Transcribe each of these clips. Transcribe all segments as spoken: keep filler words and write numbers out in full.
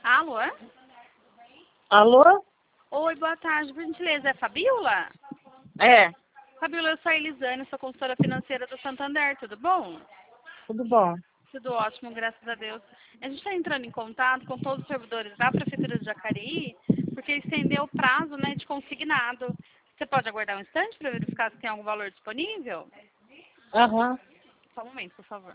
Alô? Alô? Oi, boa tarde, por gentileza. É Fabiola? É, Fabiola, eu sou a Elisane, sou consultora financeira do Santander, tudo bom? tudo bom. Tudo ótimo, graças a Deus. A gente está entrando em contato com todos os servidores da Prefeitura de Jacareí, porque estendeu o prazo, né, de consignado. Você pode aguardar um instante para verificar se tem algum valor disponível? Aham. Só um momento, por favor.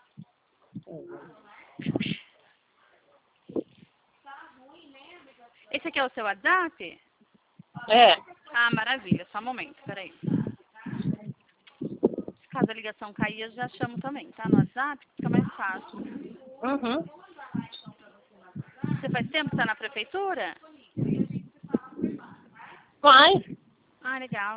Esse aqui é o seu WhatsApp? É. Ah, maravilha. Só um momento, peraí. Caso a ligação cair, eu já chamo também, tá? No WhatsApp, fica mais fácil. Uhum. Você faz tempo que tá na prefeitura? Vai. Ah, legal.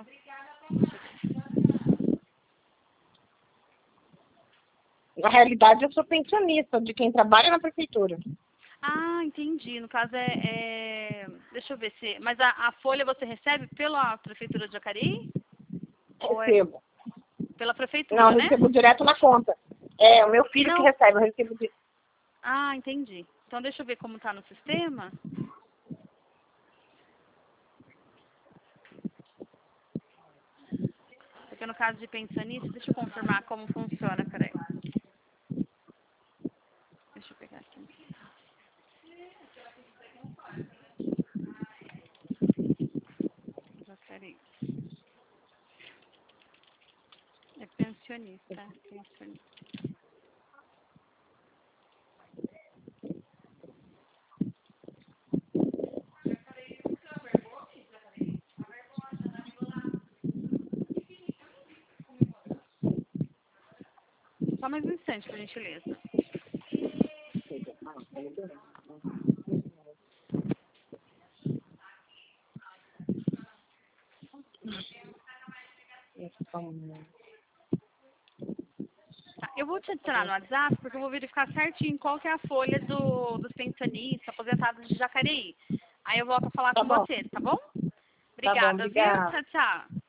Na realidade, eu sou pensionista de quem trabalha na prefeitura. Ah, entendi. No caso é... é... Deixa eu ver se... Mas a, a folha você recebe pela prefeitura de Jacareí? Ou é Recebo. pela Não, prefeitura, eu né? recebo direto na conta. É, o meu filho que Não. recebe, eu recebo de... Ah, entendi. Então deixa eu ver como tá no sistema. Porque no caso de pensionista, deixa eu confirmar como funciona, peraí. Deixa eu pegar aqui. Jacareí. É pensionista. Pensionista. Só mais um instante, por gentileza. Tá, eu vou te adicionar no WhatsApp porque eu vou verificar certinho qual que é a folha do, dos pensionistas aposentados de Jacareí. Aí eu volto a falar Tá com bom. você, tá bom? Tá bom, Obrigada, viu? obrigada. Tchau, tchau.